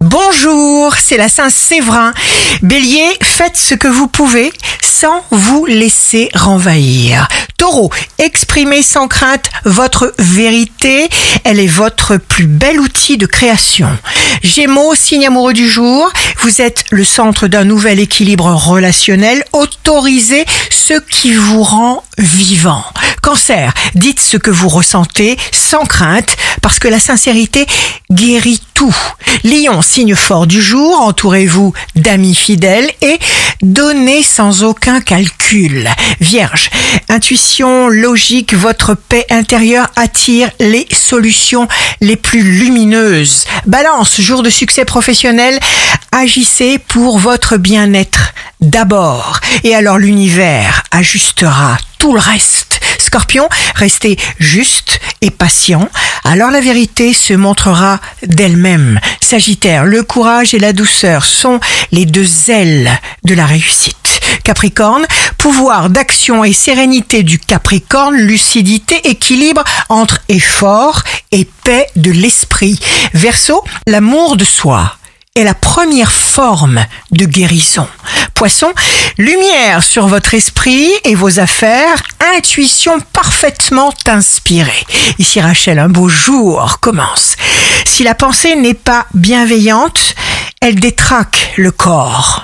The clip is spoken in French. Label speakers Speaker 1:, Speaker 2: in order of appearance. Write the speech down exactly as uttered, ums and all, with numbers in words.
Speaker 1: Bonjour, c'est la Saint-Séverin. Bélier, faites ce que vous pouvez sans vous laisser renvahir. Taureau, exprimez sans crainte votre vérité. Elle est votre plus bel outil de création. Gémeaux, signe amoureux du jour. Vous êtes le centre d'un nouvel équilibre relationnel. Autorisez ce qui vous rend vivant. Cancer, dites ce que vous ressentez sans crainte parce que la sincérité guérit tout. Lion, signe fort du jour, entourez-vous d'amis fidèles et donnez sans aucun calcul. Vierge, intuition, logique, votre paix intérieure attire les solutions les plus lumineuses. Balance, jour de succès professionnel, agissez pour votre bien-être d'abord et alors l'univers ajustera tout le reste. Scorpion, restez juste et patient, alors la vérité se montrera d'elle-même. Sagittaire, le courage et la douceur sont les deux ailes de la réussite. Capricorne, pouvoir d'action et sérénité du Capricorne, lucidité, équilibre entre effort et paix de l'esprit. Verseau, l'amour de soi est la première forme de guérison. Poisson, lumière sur votre esprit et vos affaires, intuition parfaitement inspirée. Ici Rachel, un beau jour commence. Si la pensée n'est pas bienveillante, elle détraque le corps.